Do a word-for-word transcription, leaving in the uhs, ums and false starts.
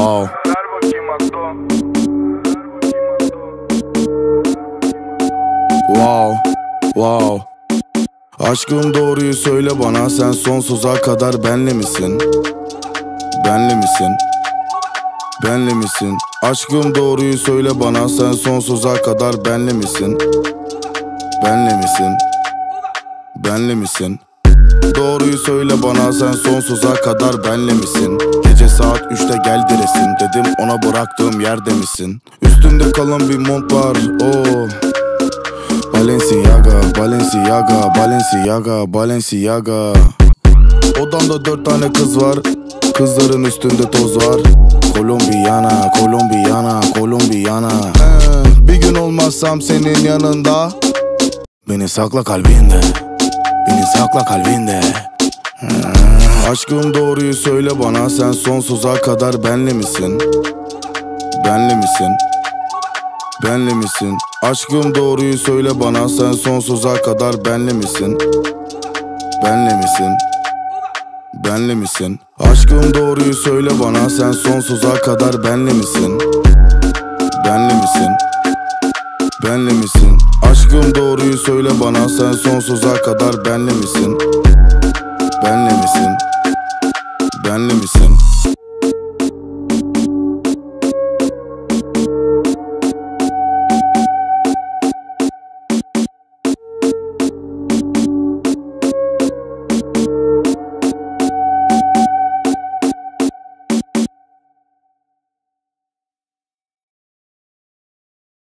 Wow. Wow, wow. Aşkım doğruyu söyle bana, sen sonsuza kadar benle misin? Benle misin? Benle misin? Aşkım doğruyu söyle bana, sen sonsuza kadar benle misin? Benle misin? Benle misin? Doğruyu söyle bana, sen sonsuza kadar benle misin? Gece saat üçte gel deresin, dedim ona bıraktığım yerde misin? Üstünde kalın bir mont var, oh. Balenciaga, Balenciaga, Balenciaga, Balenciaga. Odamda dört tane kız var, kızların üstünde toz var. Colombiana, Colombiana, Colombiana. ee, Bir gün olmazsam senin yanında, beni sakla kalbinde, beni sakla kalbinde. ee, Aşkım doğruyu söyle bana, sen sonsuza kadar benle misin? Benle misin? Benle misin? Aşkım doğruyu söyle bana, sen sonsuza kadar benle misin? Benle misin? Benle misin? Aşkım doğruyu söyle bana, sen sonsuza kadar benle misin? Benle misin? Benle misin? Aşkım doğruyu söyle bana, sen sonsuza kadar benle misin? Benle misin? Benle misin?